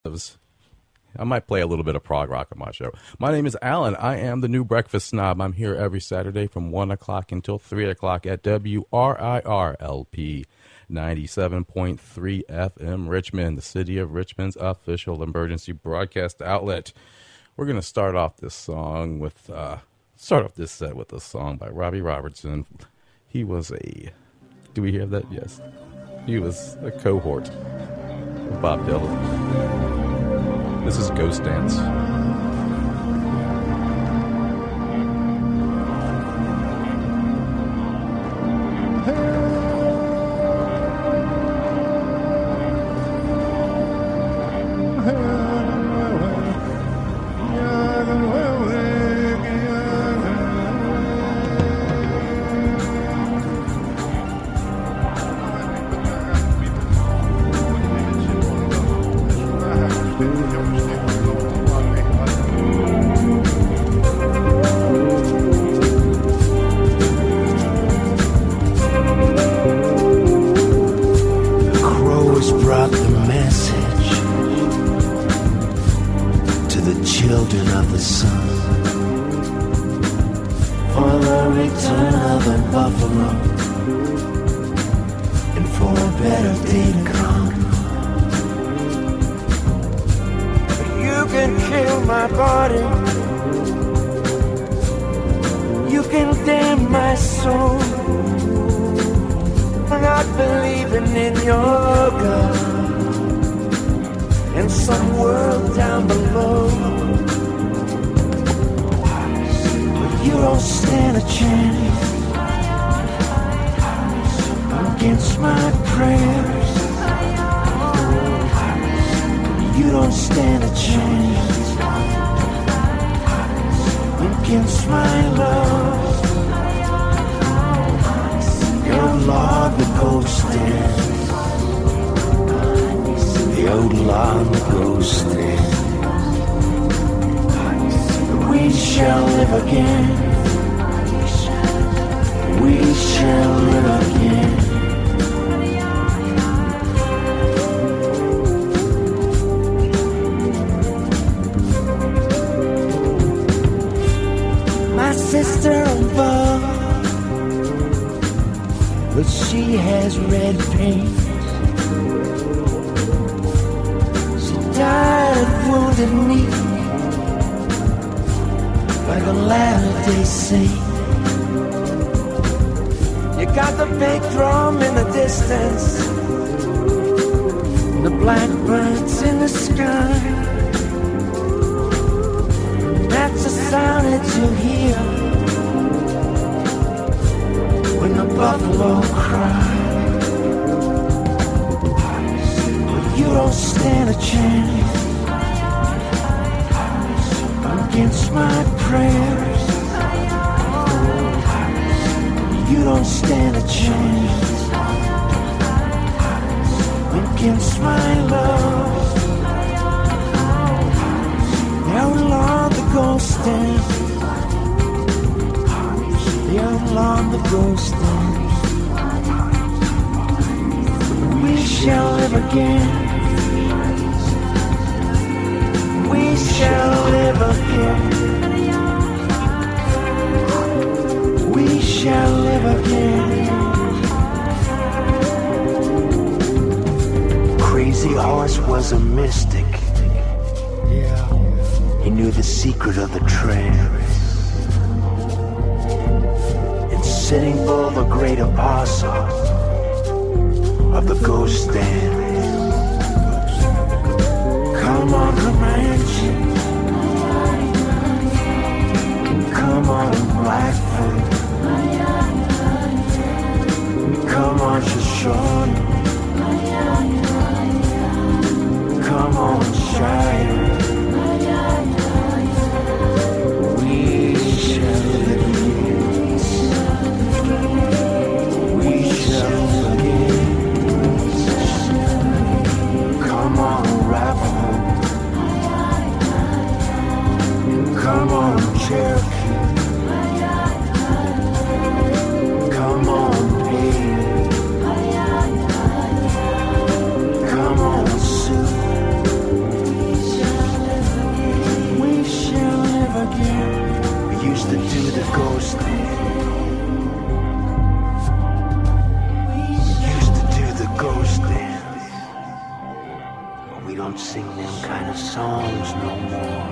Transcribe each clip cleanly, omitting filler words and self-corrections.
I might play a little bit of prog rock on my show. My name is Alan. I am the new breakfast snob. I'm here every Saturday from 1 o'clock until 3 o'clock at WRIR-LP 97.3 FM Richmond, the city of Richmond's official emergency broadcast outlet. We're going to start off this set with a song by Robbie Robertson. He was do we hear that? Yes. He was a cohort of Bob Dylan. This is Ghost Dance. ghosting. Used to do the ghost dance, but we don't sing them kind of songs no more.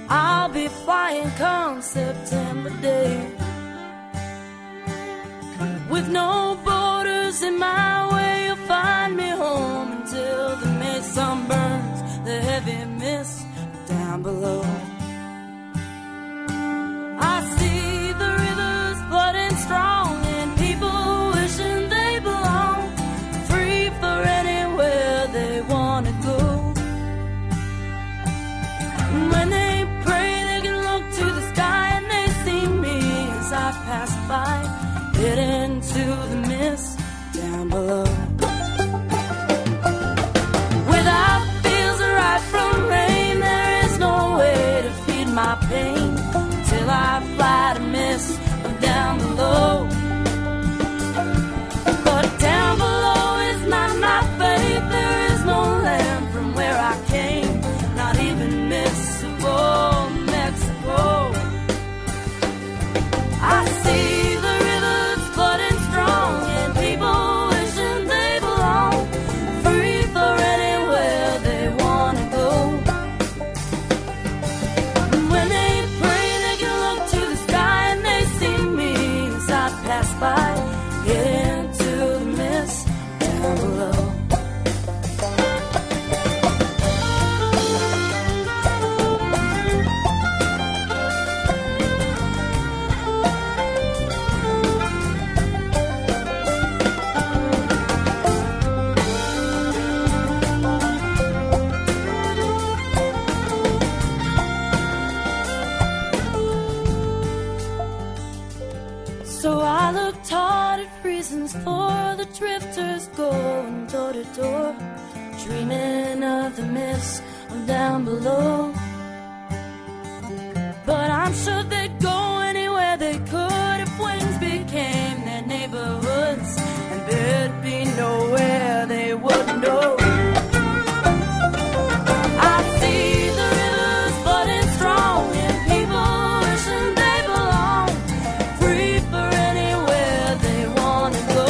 flying come September day. With no borders in my way, you'll find me home until the May sun burns the heavy mist down below. I see the rivers flooding strong and people wishing they belong, free for anywhere they want to go. And when they pray, they can look to the sky and they see me as I pass by, get into the mist down below. Without fields ripe from rain, there is no way to feed my pain till I fly to mist down below. But down below is not my fate. There is no land from where I came, not even mist of old Mexico. I see the rivers flooding strong and people wishing they belong, free for anywhere they want to go. And when they pray, they can look to the sky and they see me as I pass by, get into the mist down below. So I looked hard at reasons for the drifters going door to door, dreaming of the mist of down below. But I'm sure they'd go anywhere they could if wings became their neighborhoods, and there'd be nowhere they wouldn't go. I see the rivers flooding strong and people wishing they belong, free for anywhere they want to go.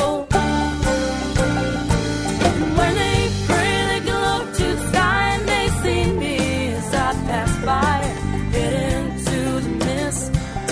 And when they pray, they can look to the sky and they see me as I pass by, get into the mist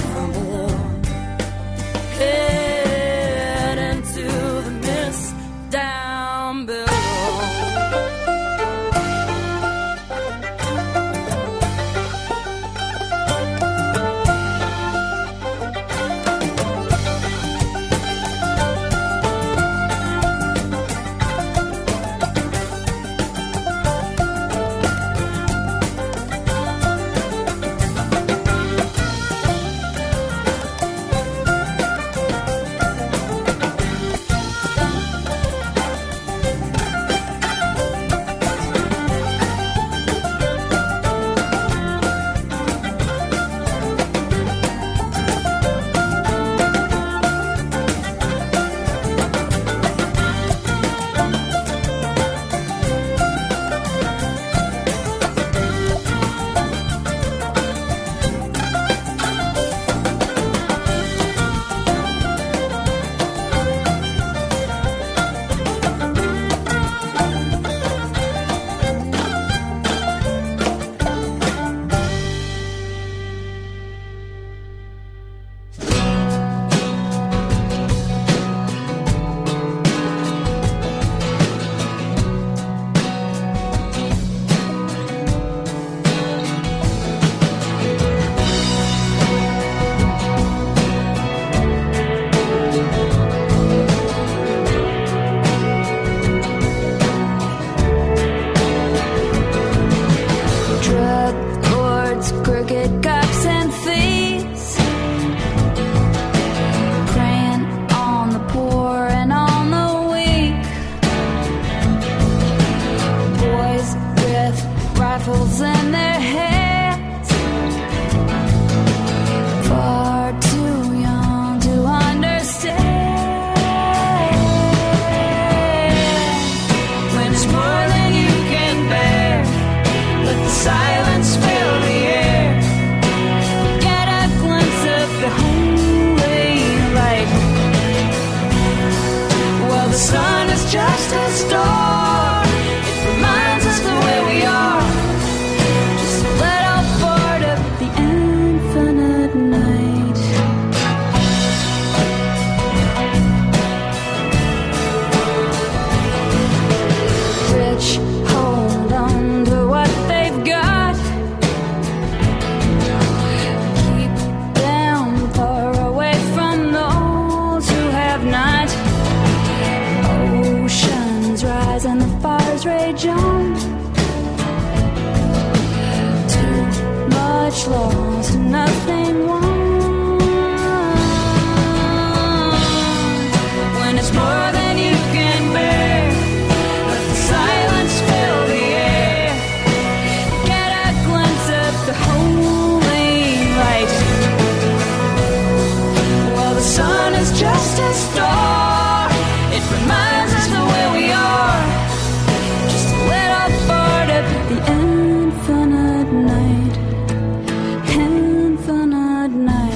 much lost and nothing won. When it's more than you can bear, let the silence fill the air. Get a glimpse of the holy light. Well, the sun is just a star. It reminds us of where we are. Just a little part of the infinite night. Infinite night.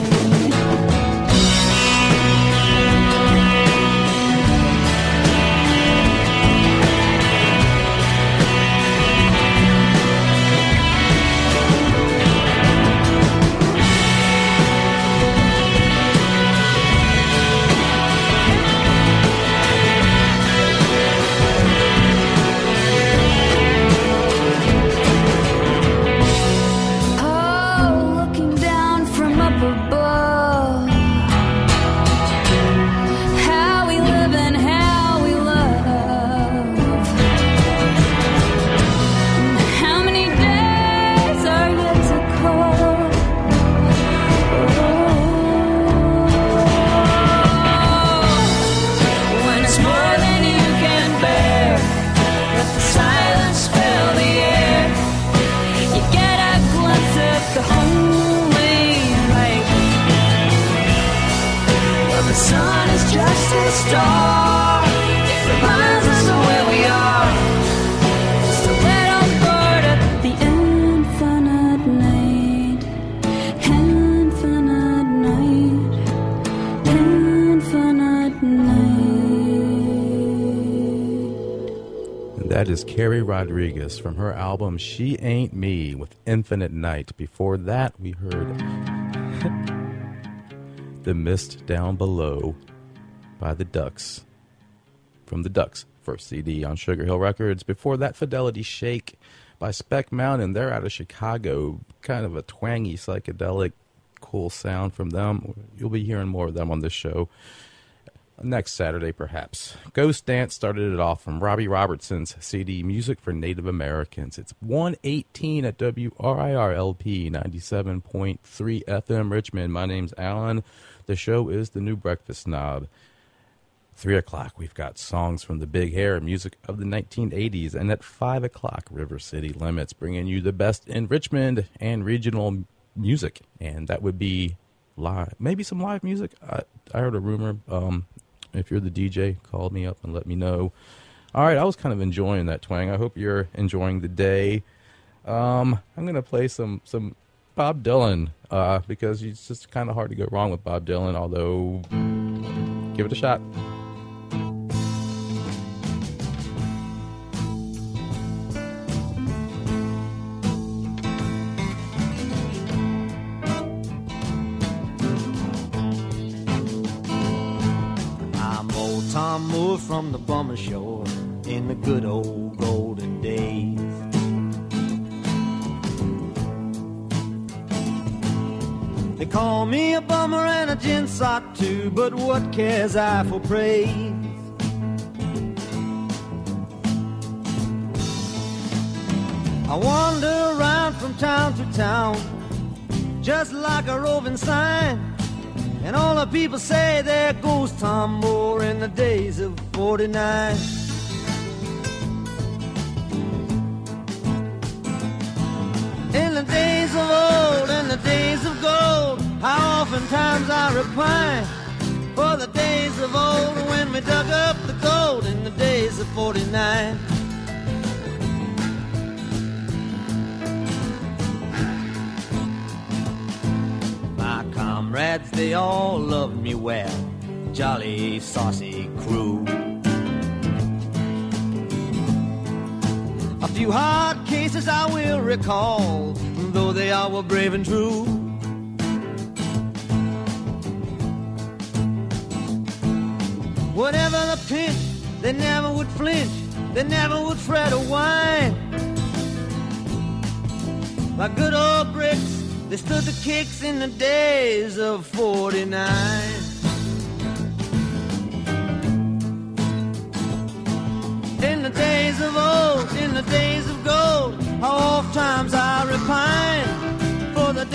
Star, it reminds us of where we are. Just a little part of the infinite night. Infinite night. Infinite night. And that is Carrie Rodriguez from her album She Ain't Me with Infinite Night. Before that, we heard The Mist Down Below by the Ducks, from the Ducks' first CD on Sugar Hill Records. Before that, Fidelity Shake by Spec Mountain. They're out of Chicago. Kind of a twangy, psychedelic, cool sound from them. You'll be hearing more of them on this show next Saturday, perhaps. Ghost Dance started it off from Robbie Robertson's CD, Music for Native Americans. It's 1:18 at WRIR-LP 97.3 FM Richmond. My name's Alan. The show is The New Breakfast Snob. 3 o'clock, we've got songs from the Big Hair, music of the 1980s. And at 5 o'clock, River City Limits, bringing you the best in Richmond and regional music. And that would be live, maybe some live music. I heard a rumor. If you're the DJ, call me up and let me know. All right, I was kind of enjoying that twang. I hope you're enjoying the day. I'm going to play some Bob Dylan because it's just kind of hard to go wrong with Bob Dylan, although give it a shot. Tom Moore from the bummer shore in the good old golden days. They call me a bummer and a gin sock too, but what cares I for praise? I wander around from town to town, just like a roving sign. And all the people say there goes Tom Moore in the days of 49. In the days of old, in the days of gold, how oftentimes I repine for the days of old when we dug up the gold in the days of 49. Comrades, they all loved me well, jolly, saucy crew. A few hard cases I will recall, though they all were brave and true. Whatever the pinch, they never would flinch, they never would fret or whine. Like good old bricks, they stood the kicks in the days of 49. In the days of old, in the days of gold, how oft times I repine for the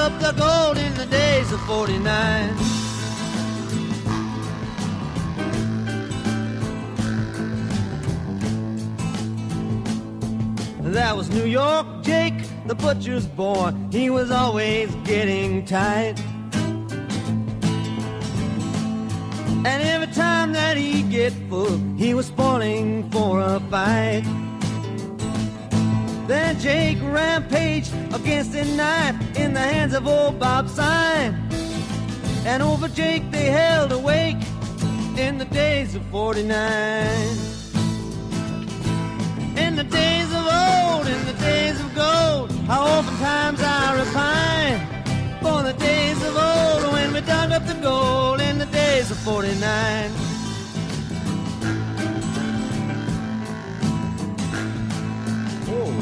up the gold in the days of 49. That was New York Jake, the butcher's boy. He was always getting tight. And every time that he'd get full, he was spoiling for a fight. Then Jake rampaged against a knife in the hands of old Bob Sine. And over Jake they held a wake in the days of 49. In the days of old, in the days of gold, how oftentimes I repine for the days of old when we dug up the gold in the days of 49. Whoa.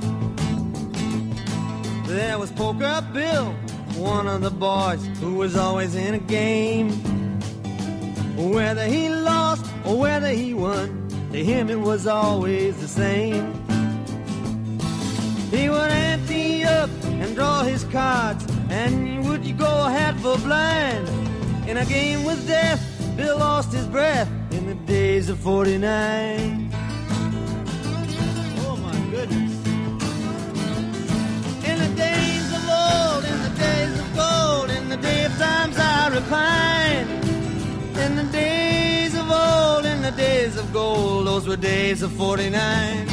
There was Poker Bill, one of the boys who was always in a game. Whether he lost or whether he won, to him it was always the same. He would ante up and draw his cards, and would you go hat for blind? In a game with death, Bill lost his breath in the days of 49. Oh my goodness. In the days of old, in the days of gold, in the day of times I repine. In the days of old, in the days of gold, those were days of 49.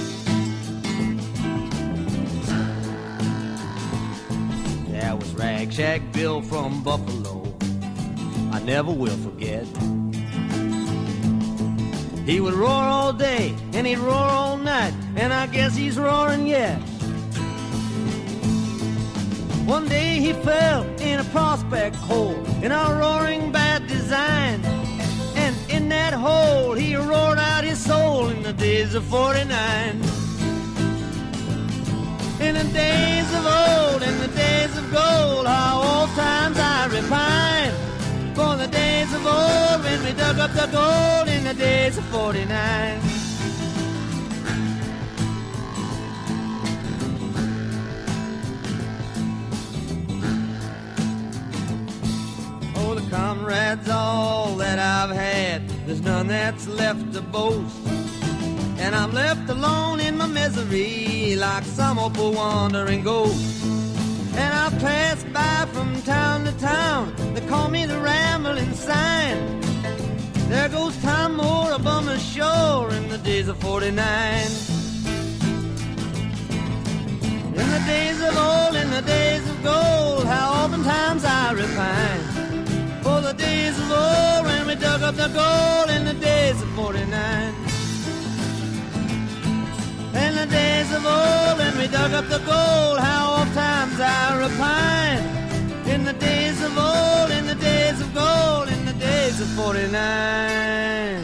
There was Rag Shack Bill from Buffalo, I never will forget. He would roar all day and he'd roar all night, and I guess he's roaring yet. One day he fell in a prospect hole in a roaring bad design, and in that hole he roared out his soul in the days of 49. In the days of old, in the days of gold, how old times I repine for the days of old when we dug up the gold in the days of 49. Oh, the comrades all that I've had, there's none that's left to boast. And I'm left alone in my misery like some old poor wandering ghost. And I pass by from town to town, they call me the rambling sign. There goes Tom Moore up on the shore in the days of 49. In the days of old, in the days of gold, how oftentimes I repine for the days of old when we dug up the gold in the days of 49. In the days of old when we dug up the gold, how oft times I repine. In the days of old, in the days of gold, in the days of 49.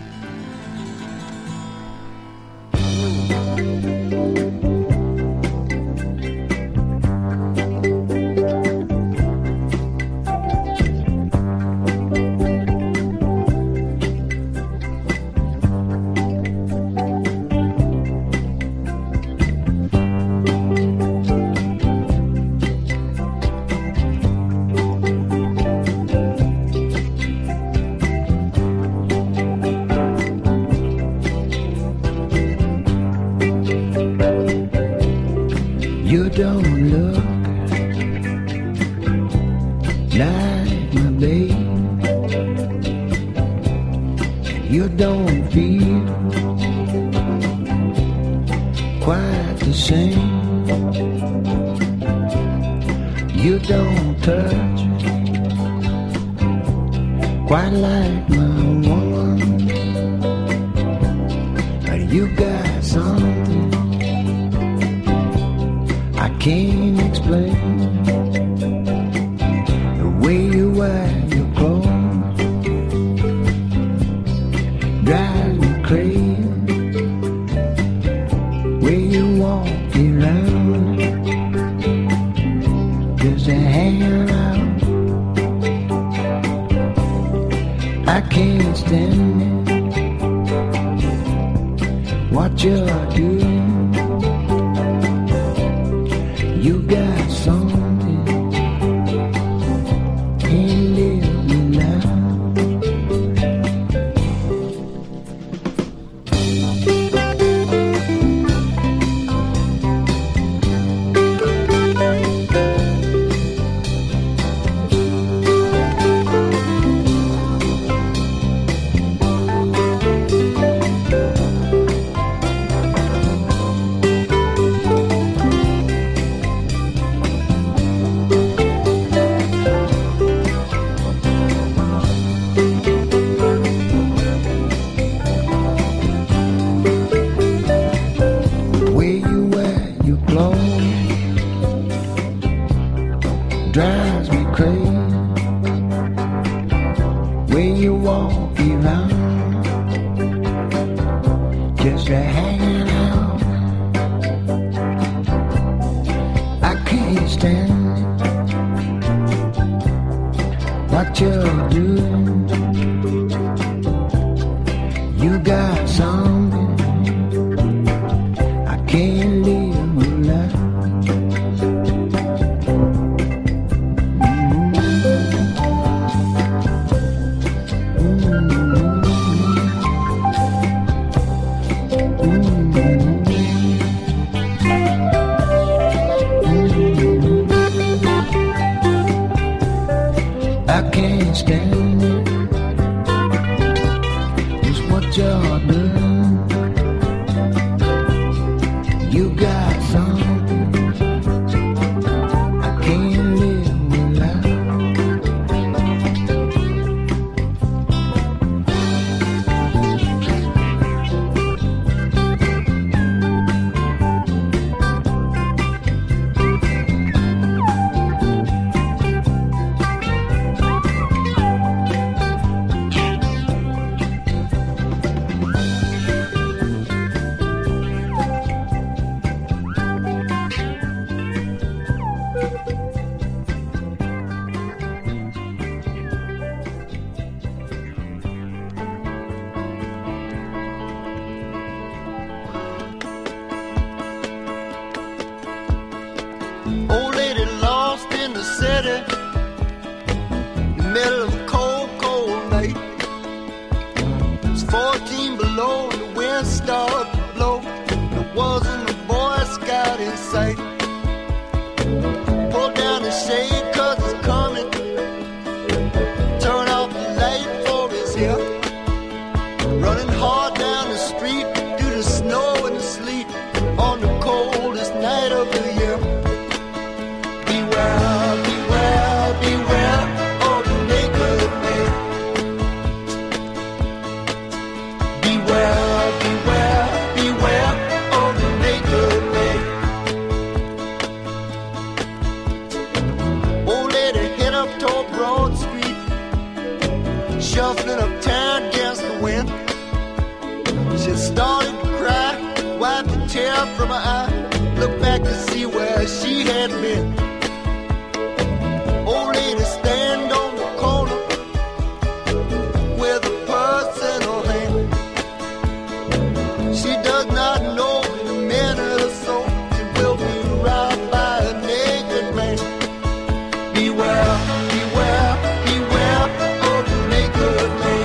You don't look like my babe. You don't feel quite the same. You don't touch quite like my woman. But you got something I can't explain. The way you wear your clothes drives me crazy. Way you walk around just a hanging out. I can't stand it. What you're doing, you got something drives me crazy. When you walk around, just hanging out, I can't stand what you're doing. You got something I can't live without. I can't stand it. It's what you're doing. You got something I can't live without. Old lady lost in the city, middle of a cold, cold night. It's 14 below, the wind started to blow. There wasn't a Boy Scout in sight. Pull down the shade 'cause it's coming. Turn off the light for his hip. Running hard down the street through the snow and the sleet on the coldest night of the year. Beware, beware, beware of the naked man. Beware, beware, beware of the naked man. Old lady hit up toward Broad Street, shuffling uptown against the wind. She started to cry, wiped the tear from her eye, looked back to see where she had been. Old lady stand on the corner with a purse in her hand. She does not know in a minute or so she will be robbed by a naked man. Beware, beware, beware of the naked man.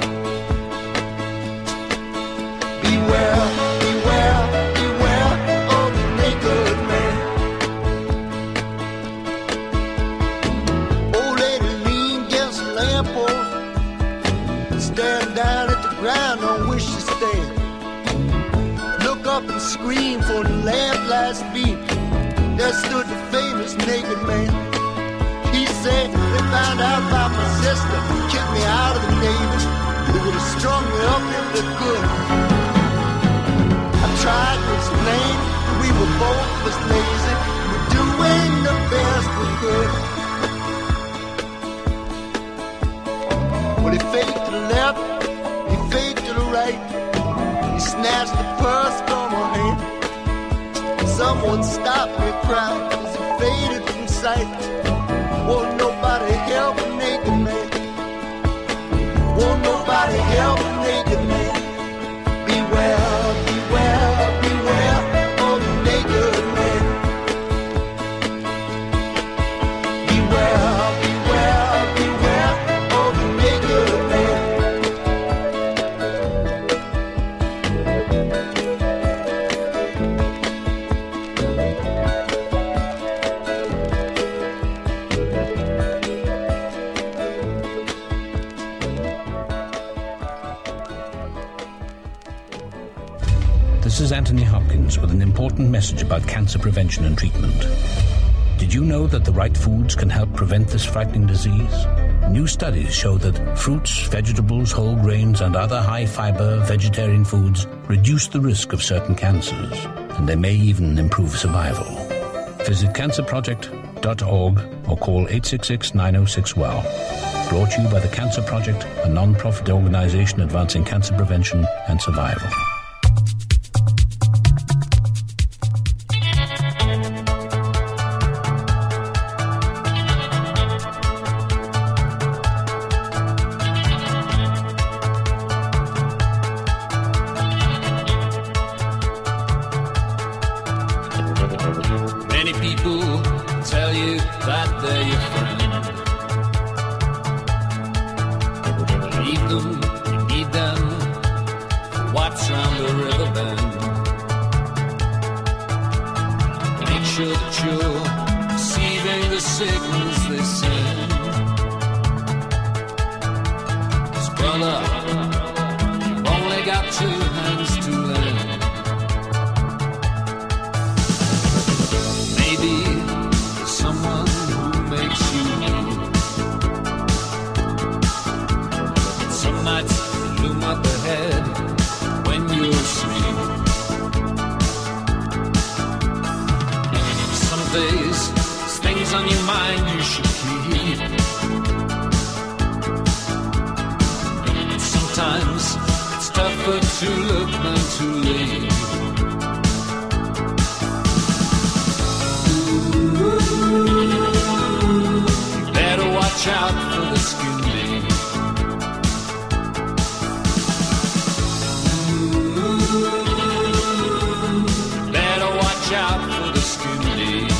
Beware, beware, beware of the naked man. Old lady lean against the lamppost, staring down at the ground on which she stand. Look up and scream for the lamplight's beat. There stood the famous naked man. He said, they found out about my sister, kicked me out of the Navy. They would have strung me up if they could. I tried to explain that we were both of us lazy. We're doing the best we could. Well, he faked to the left, he faked to the right. He snatched the purse from her hand. Someone stopped me crying as he faded from sight. Won't nobody help a naked man. Won't nobody help a naked man. Beware, beware, beware of the naked man. Beware, beware, beware of the naked man. This is Anthony Hopkins with an important message about cancer prevention and treatment. Did you know that the right foods can help prevent this frightening disease? New studies show that fruits, vegetables, whole grains, and other high-fiber vegetarian foods reduce the risk of certain cancers, and they may even improve survival. Visit cancerproject.org or call 866-906-WOW. Brought to you by the Cancer Project, a non-profit organization advancing cancer prevention and survival. Many people tell you that they're your friend. Need them, you need them. Watch round the river bend. Make sure that you're receiving the signals they send. 'Cause brother, you've only got 2 hands to lend. Maybe someone who makes you weep. Some nights loom up ahead when you're asleep. Some days, there's things on your mind you should keep. Sometimes it's tougher to look than to leave. Better watch out for the skin deep. Better watch out for the skin deep.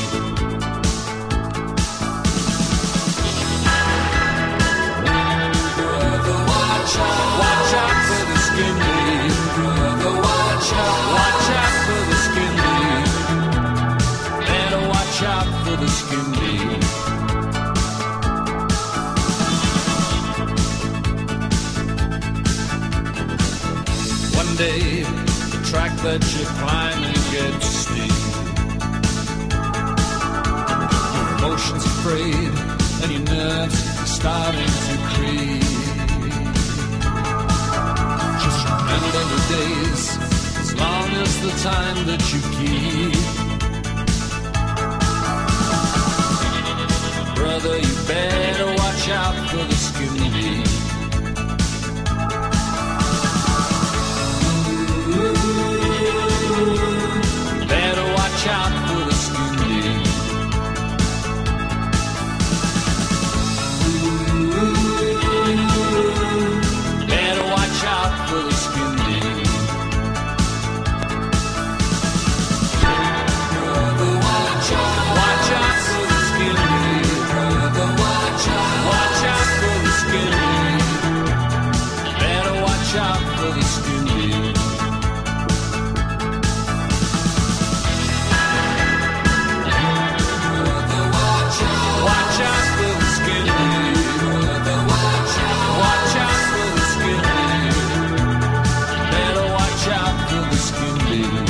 Brother, watch out for the skin deep. Brother, watch out for the skin deep. Better watch out for the skin deep. One day, the track that you're climbing gets steep. Your emotions are frayed and your nerves are starting to creep. Just remember the days, as long as the time that you keep. Brother, you better watch out for the skin deep. Better watch out for the skin deep. Better watch out for the skin deep. Brother, watch out for the skin deep. Brother, watch out for the skin deep. Better watch out for the skin deep. Watch out for the skin deep. Watch out for the skin deep. Better watch out for the skin deep.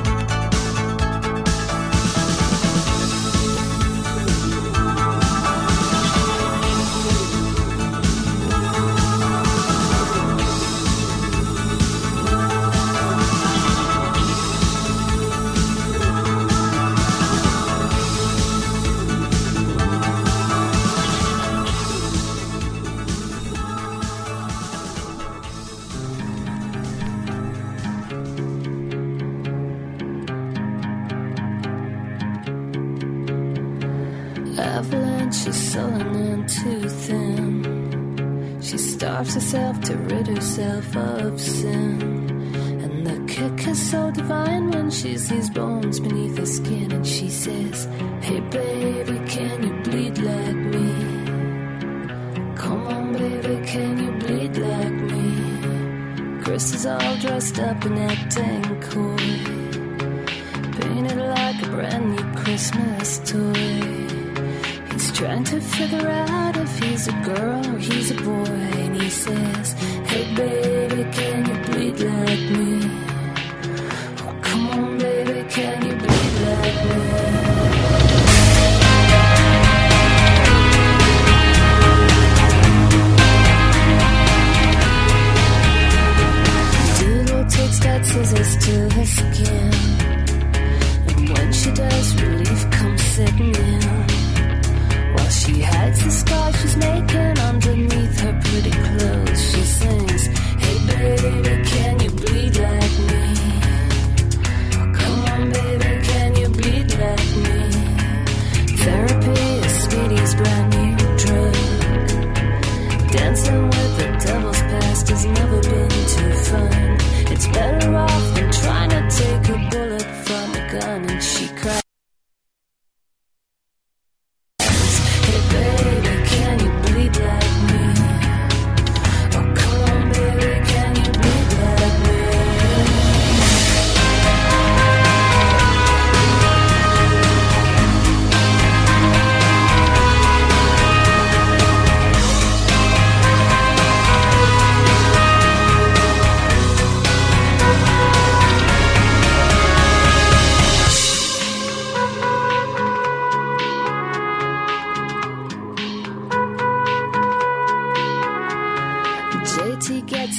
Avalanche is sullen and too thin. She starves herself to rid herself of sin. And the kick is so divine when she sees bones beneath her skin. And she says, hey baby, can you bleed like me? Come on baby, can you bleed like me? Chris is all dressed up in acting coy, painted like a brand new Christmas toy. He's trying to figure out if he's a girl or he's a boy. And he says, hey baby, can you bleed like me? Oh, come on baby, can you bleed like me? Doodle takes that scissors to her skin, and when she does, relief comes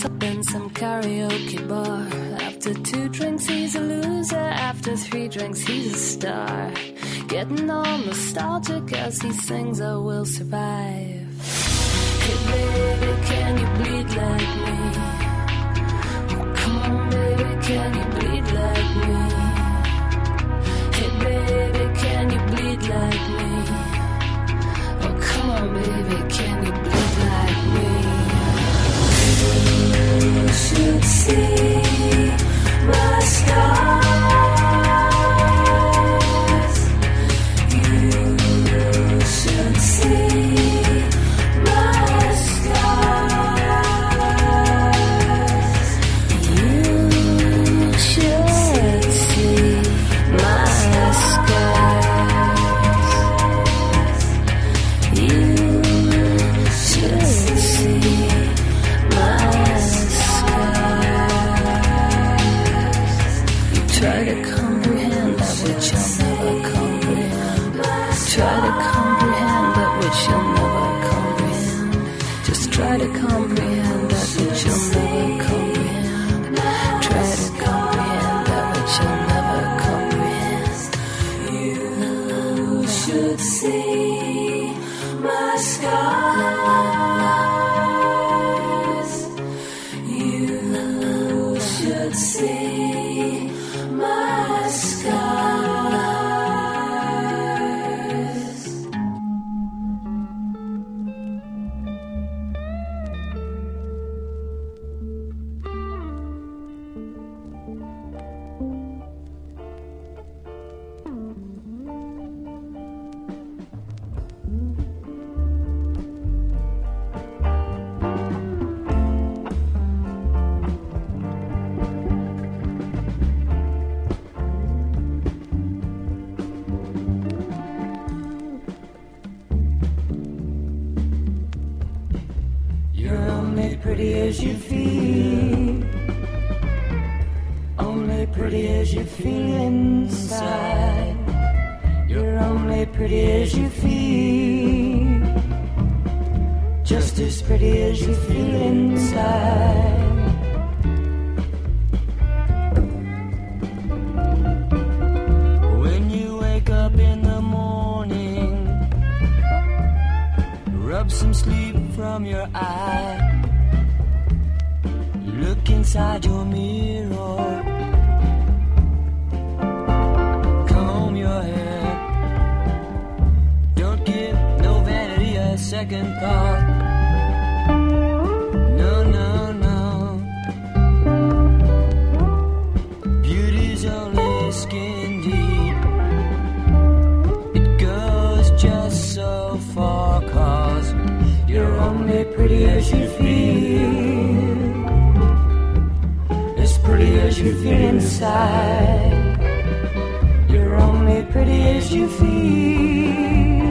up in some karaoke bar. After 2 drinks, he's a loser. After 3 drinks, he's a star. Getting all nostalgic as he sings, I will survive. Hey baby, can you bleed like me? Oh, come on baby, can you bleed like me? Hey baby, can you bleed like me? Oh, come on baby, can you bleed like me? You should see my scars. You should see my scars. You should see my scars. You should see my scars. You try to comprehend that which you'll never comprehend. Try to comprehend that which you'll never comprehend. Just try to comprehend that which you'll never comprehend. Try to comprehend that which you'll never comprehend. You should see my scars. You should see my scars. You're only pretty as you feel, only pretty as you feel inside. You're only pretty as you feel, just as pretty as you feel inside. When you wake up in the morning, rub some sleep from your eye. Look inside your mirror, comb your hair. Don't give no vanity a second thought. No, no, no. Beauty's only skin deep. It goes just so far, 'cause you're only pretty as you feel, as pretty as you feel inside. You're only pretty as you feel.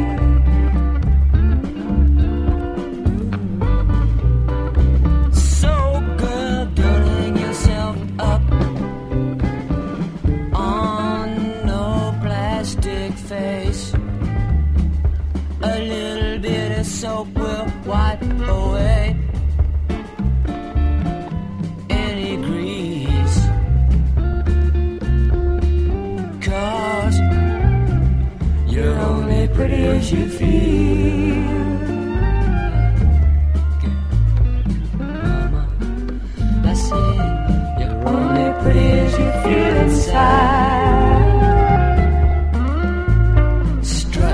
So girl, don't hang yourself up on no plastic face. A little bit of soap will wipe away any grease. 'Cause you're only pretty as you feel. Mama, that's it. You're only pretty as you feel inside. Strut.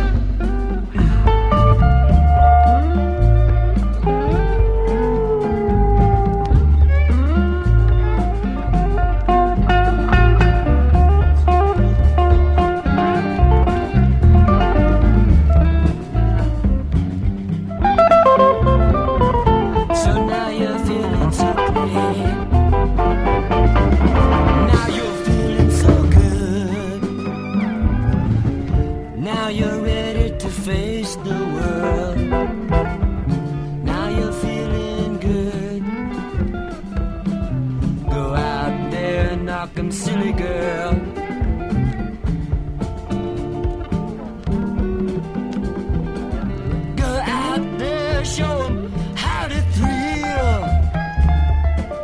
So now you're feeling so pretty. Now you're feeling so good. Now you're ready to face the world. Now you're feeling good. Go out there and knock 'em silly, girl. Go out there, show 'em how to thrill.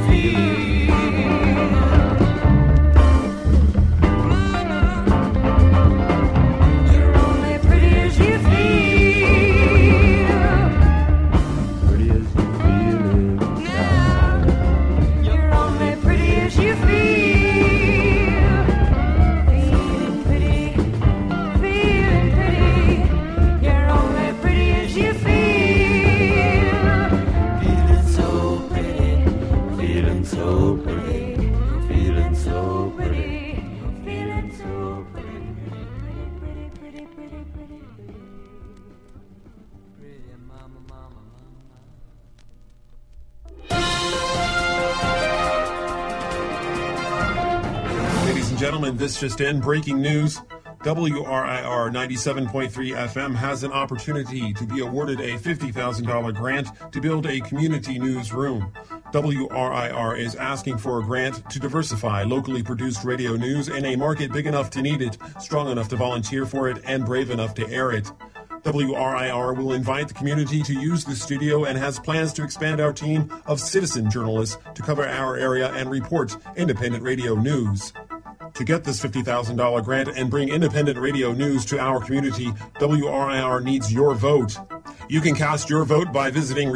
This just in, breaking news. WRIR 97.3 FM has an opportunity to be awarded a $50,000 grant to build a community newsroom. WRIR is asking for a grant to diversify locally produced radio news in a market big enough to need it, strong enough to volunteer for it, and brave enough to air it. WRIR will invite the community to use the studio and has plans to expand our team of citizen journalists to cover our area and report independent radio news. To get this $50,000 grant and bring independent radio news to our community, WRIR needs your vote. You can cast your vote by visiting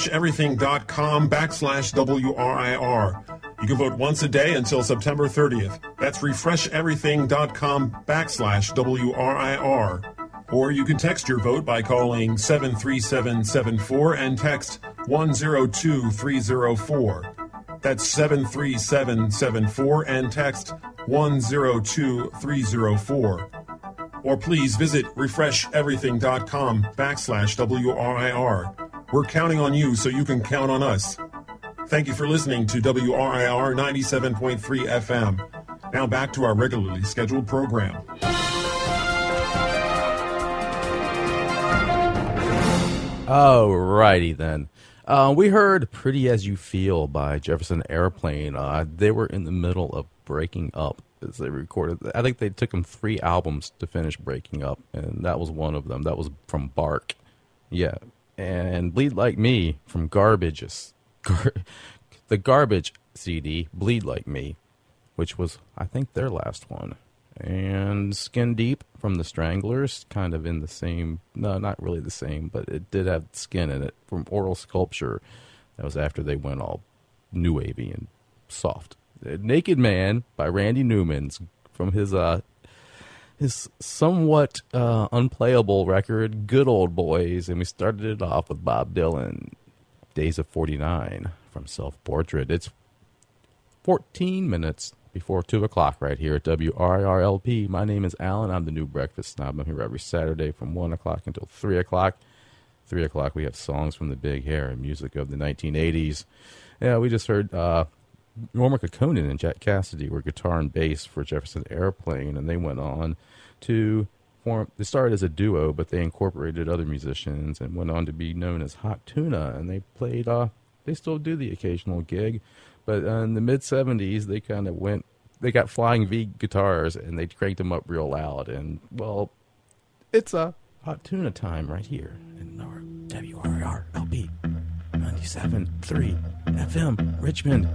refresheverything.com/WRIR. You can vote once a day until September 30th. That's refresheverything.com/WRIR. Or you can text your vote by calling 73774 and text 102304. That's 73774 and text 102304. Or please visit refresheverything.com/WRIR. We're counting on you so you can count on us. Thank you for listening to WRIR 97.3 FM. Now back to our regularly scheduled program. Alrighty then. We heard Pretty As You Feel by Jefferson Airplane. They were in the middle of breaking up as they recorded. I think they took them 3 albums to finish breaking up, and that was one of them. That was from Bark. Yeah. And Bleed Like Me from Garbage's. The Garbage CD, Bleed Like Me, which was, I think, their last one. And Skin Deep from the Stranglers, kind of in the same, no, not really the same, but it did have skin in it, from Oral Sculpture. That was after they went all new wavy and soft. Naked Man by Randy Newman from his somewhat unplayable record, Good Old Boys. And we started it off with Bob Dylan, Days of 49 from Self Portrait. It's 14 minutes before 2 o'clock right here at WRIR-LP. My name is Alan. I'm the new breakfast snob. I'm here every Saturday from 1 o'clock until 3 o'clock. 3 o'clock, we have songs from the Big Hair and music of the 1980s. Yeah, we just heard Norma Kekkonen and Jack Cassidy were guitar and bass for Jefferson Airplane, and they went on to form. They started as a duo, but they incorporated other musicians and went on to be known as Hot Tuna, and they played, they still do the occasional gig. But in the mid-'70s, they kind of went, they got Flying V guitars, and they cranked them up real loud. And, well, it's a Hot Tuna time right here in our WRIR-LP 97.3 FM, Richmond.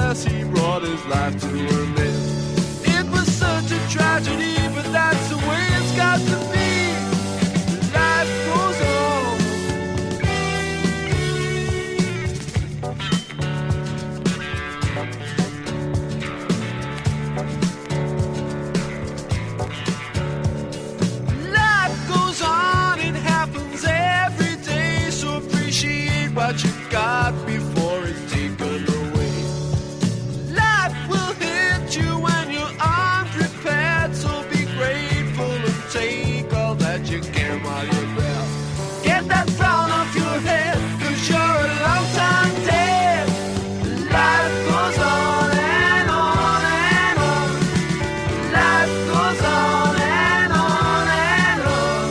unless he brought his life to an end. It was such a tragedy, but that's the way it's got to be. Life goes on. Life goes on, it happens every day, so appreciate what you got before it's taken away. Life will hit you when you're unprepared, so be grateful and take all that you can while you're there. Get that frown off your head, 'cause you're a long time dead. Life goes on and on and on. Life goes on and on and on.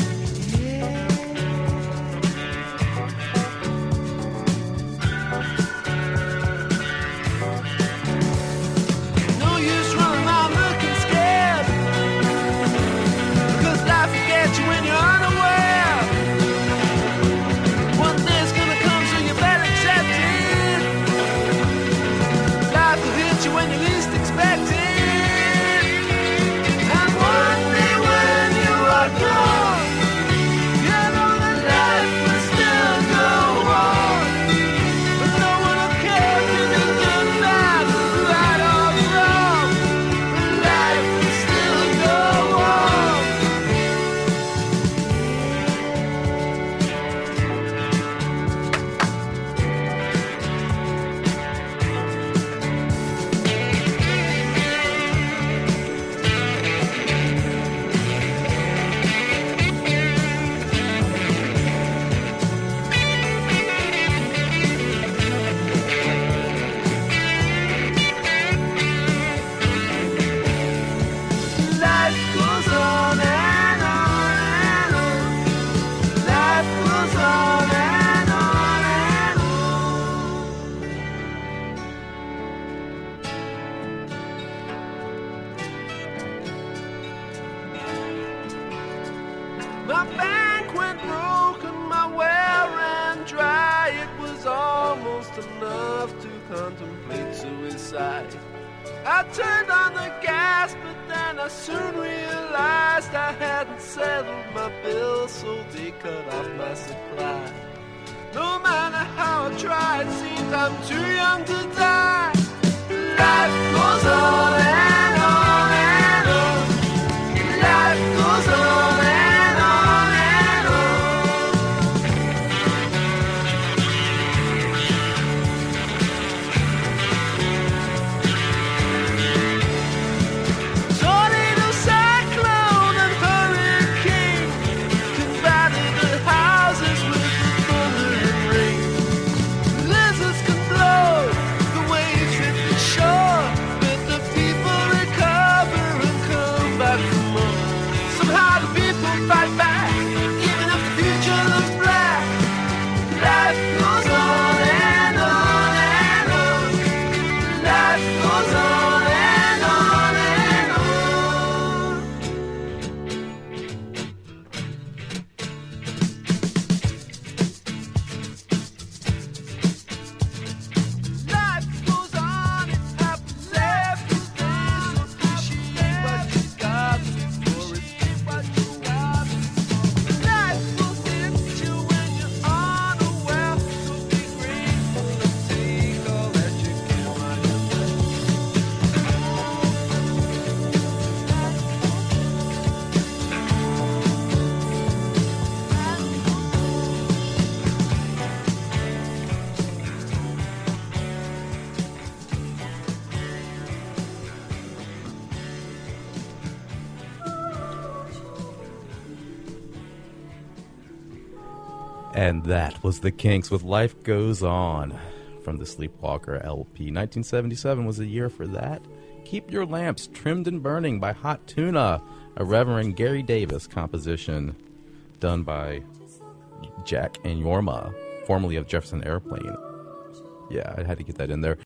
No use running around looking scared, 'cause life will get you when you're unaware. One day's gonna come, so you better accept it. Life will hit you when you least expect it. And one day when you are gone, you know that life will still go on. But no one will care if you did good or bad, right or wrong. Life will still go on. Life goes on and on and on. Life goes on and on and on. My bank went broke and my well ran dry. It was almost enough to contemplate suicide. I turned on the gas, but then I soon realized I hadn't settled my bill, so they cut off my supply. No matter how I try, it seems I'm too young to die. Life goes on and on and on. Life goes on and on and on. Tornado, cyclone, and hurricane can batter the houses with the thunder and rain. Blizzards can blow, the waves hit the shore, but the people recover and come back for more. Somehow the people fight back, even if the future looks black. Life goes on and on and on. Life goes on and on and on. Life goes on, it happens every day, so appreciate what you got before it's what you got. Life will hit you when you're unaware, so be grateful and take all that you can while you're there. And that was the Kinks with Life Goes On from the Sleepwalker LP. 1977 was the year for that. Keep Your Lamps Trimmed and Burning by Hot Tuna, a Reverend Gary Davis composition done by Jack and Yorma, formerly of Jefferson Airplane. Yeah, I had to get that in there.